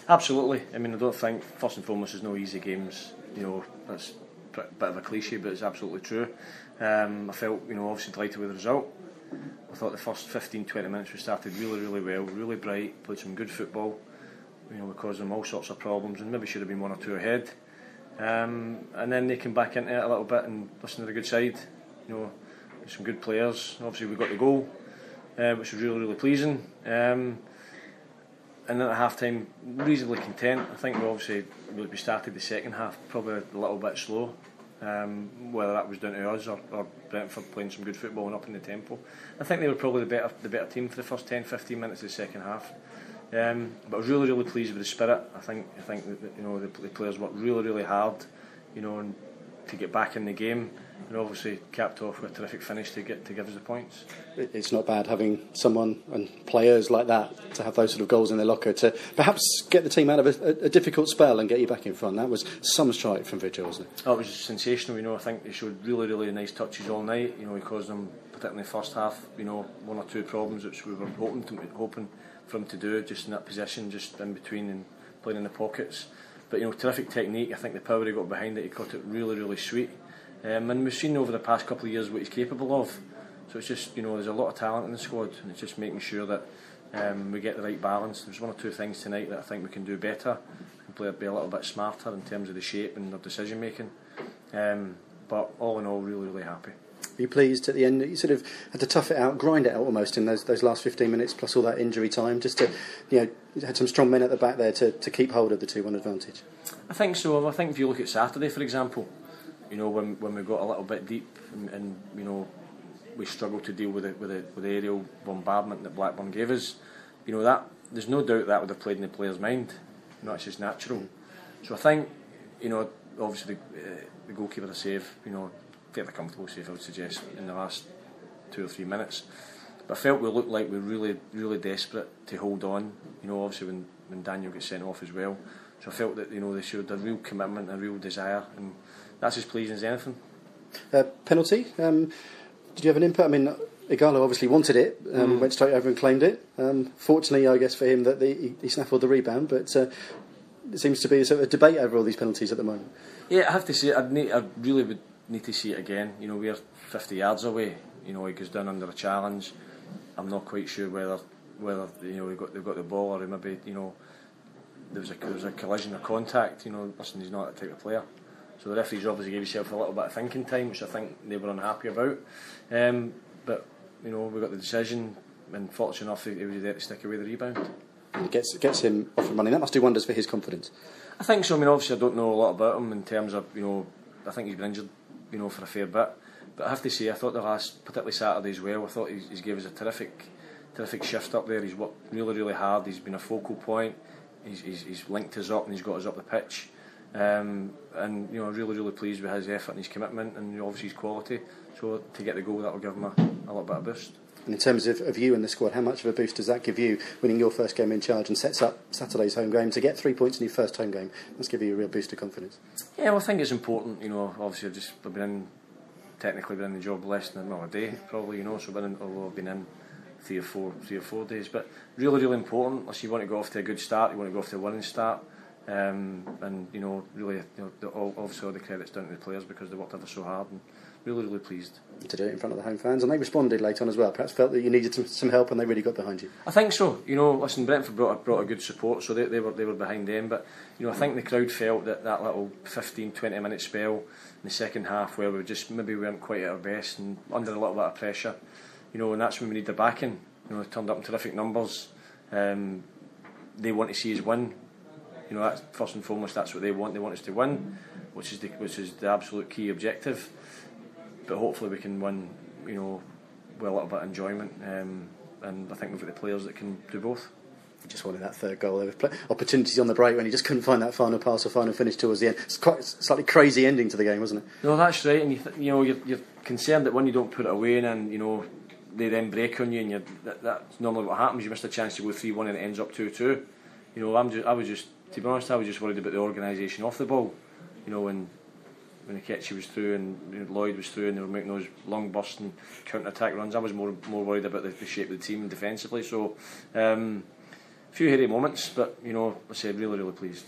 Absolutely. I mean, I don't think, first and foremost, there's no easy games. That's a bit of a cliche, but it's absolutely true. I felt, obviously delighted with the result. I thought the first 15-20 minutes we started really, really well, really bright, played some good football. We caused them all sorts of problems, and maybe should have been 1 or 2 ahead. And then they came back into it a little bit and listened to the good side. Some good players. Obviously, we got the goal, which was really, really pleasing. And then at half time, reasonably content. I think we started the second half probably a little bit slow. Whether that was down to us or Brentford playing some good football and up in the tempo. I think they were probably the better team for the first 10-15 minutes of the second half. But I was really, really pleased with the spirit. I think that, the players worked really, really hard, and to get back in the game, and obviously capped off with a terrific finish to give us the points. It's not bad having someone and players like that to have those sort of goals in their locker to perhaps get the team out of a difficult spell and get you back in front. That was some strike from Vigil, wasn't it? Oh, it was sensational. I think they showed really, really nice touches all night. He caused them, particularly in the first half, 1 or 2 problems which we were hoping for him to do, just in that position, just in between and playing in the pockets. But terrific technique. I think the power he got behind it, he caught it really, really sweet. And we've seen over the past couple of years what he's capable of. So it's just, there's a lot of talent in the squad, and it's just making sure that we get the right balance. There's 1 or 2 things tonight that I think we can do better. We can be a little bit smarter in terms of the shape and their decision making. But all in all, really, really happy. Are you pleased at the end? You sort of had to tough it out, grind it out almost in those last 15 minutes, plus all that injury time, just to, you had some strong men at the back there to keep hold of the 2-1 advantage. I think so. I think if you look at Saturday, for example, when we got a little bit deep and we struggled to deal with the aerial bombardment that Blackburn gave us, that there's no doubt that would have played in the player's mind. It's just natural. So I think, obviously the goalkeeper, the save, fairly comfortable save, I would suggest, in the last 2 or 3 minutes. But I felt we looked like we were really, really desperate to hold on. Obviously when Daniel got sent off as well. So I felt that they showed a real commitment, a real desire, and that's as pleasing as anything. Penalty. Did you have an input? I mean, Igalo obviously wanted it, went straight over and claimed it. Fortunately, I guess for him that he snaffled the rebound, but it seems to be a sort of a debate over all these penalties at the moment. Yeah, I have to say, I really would need to see it again. We're 50 yards away. He goes down under a challenge. I'm not quite sure whether they've got the ball, or maybe there was a collision or contact. Listen, he's not that type of player. So the referees obviously gave himself a little bit of thinking time, which I think they were unhappy about. But we got the decision, and fortunate enough, he was there to stick away the rebound. And it gets him off and running. That must do wonders for his confidence. I think so. I mean, obviously, I don't know a lot about him in terms of I think he's been injured, for a fair bit. But I have to say, I thought particularly Saturday as well, I thought he's gave us a terrific shift up there. He's worked really, really hard. He's been a focal point. He's linked us up and he's got us up the pitch. And really, really pleased with his effort and his commitment and obviously his quality. So to get the goal, that will give him a little bit of boost. And in terms of you and the squad, how much of a boost does that give you, winning your first game in charge, and sets up Saturday's home game? To get 3 points in your first home game must give you a real boost of confidence. Yeah, well, I think it's important. Obviously I've been in the job less than a day probably. So although I've been in 3 or 4 days, but really, really important. Unless you want to go off to a good start, you want to go off to a winning start. Really, obviously all the credit's down to the players because they worked ever so hard, and really, really pleased to do it in front of the home fans. And they responded late on as well. Perhaps felt that you needed some help, and they really got behind you. I think so. Listen, Brentford brought a good support, so they were behind them. But I think the crowd felt that little 15-20 minute spell in the second half where we weren't quite at our best and under a little bit of pressure. And that's when we need their backing. Turned up in terrific numbers. They want to see us win. That's first and foremost. That's what they want. They want us to win, which is the absolute key objective. But hopefully we can win, with a little bit of enjoyment. And I think we've got the players that can do both. He just wanted that third goal. There were opportunities on the break when he just couldn't find that final pass or final finish towards the end. It's quite a slightly crazy ending to the game, wasn't it? No, that's right. And you're concerned that when you don't put it away, and then they then break on you, and that's normally what happens. You missed a chance to go 3-1 and it ends up 2-2. To be honest, I was just worried about the organisation off the ball. When Akechi was through and Lloyd was through and they were making those long bursts and counter-attack runs, I was more worried about the shape of the team defensively. So few hairy moments, but I say really, really pleased.